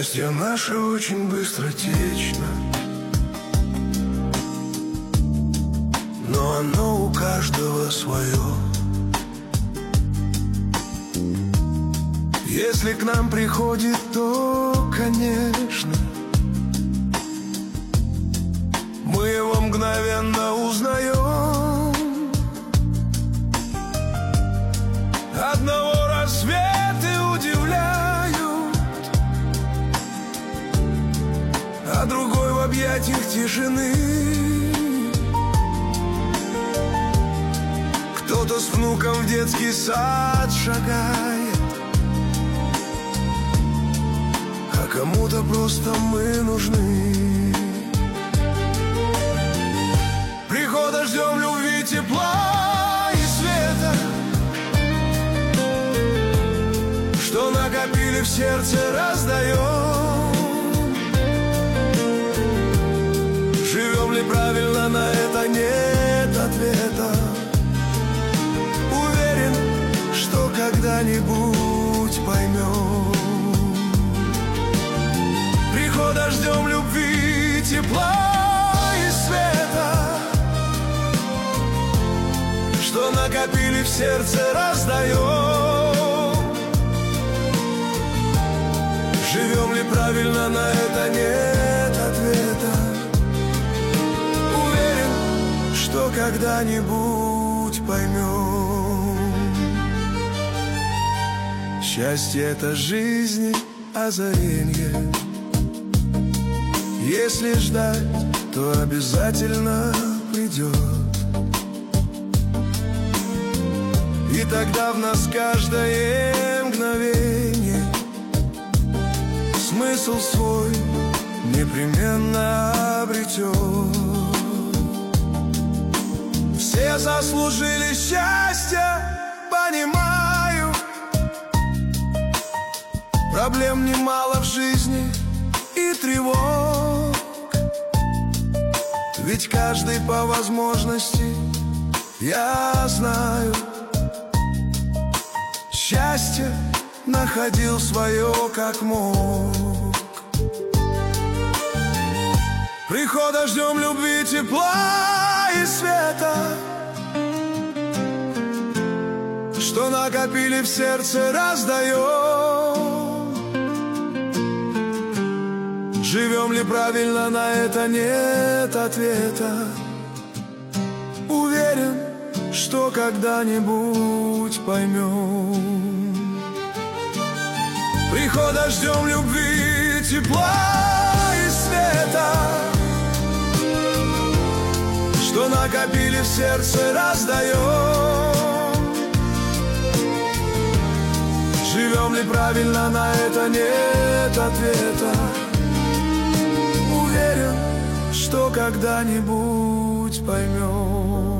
Счастье наше очень быстротечно, но оно у каждого свое. Если к нам приходит, то, конечно, мы его мгновенно узнаем. Одного рассветы удивляют, а другой в объятиях тишины. Кто-то с внуком в детский сад шагает, а кому-то просто мы нужны. Прихода ждем любви, тепла и света, что накопили в сердце, раздаем. Живем ли правильно, на это нет ответа. Уверен, что когда-нибудь поймем. Прихода ждем любви, тепла и света, что накопили в сердце, раздаем. Живем ли правильно, на это нет ответа. Уверен, что когда-нибудь поймем. Счастье — это жизни озаренье. Если ждать, то обязательно придет. И тогда в нас каждое мгновение смысл свой непременно обретет. Все заслужили счастья, понимаю. Проблем немало в жизни и тревог, ведь каждый по возможности, я знаю, счастье находил свое как мог. Прихода ждем любви, тепла и света, что накопили в сердце, раздаем. Живем ли правильно, на это нет ответа. Уверен, что когда-нибудь поймем. Прихода ждем любви, тепла и света, что накопили в сердце, раздаем. Живем ли правильно, на это нет ответа. Уверен, что когда-нибудь поймем.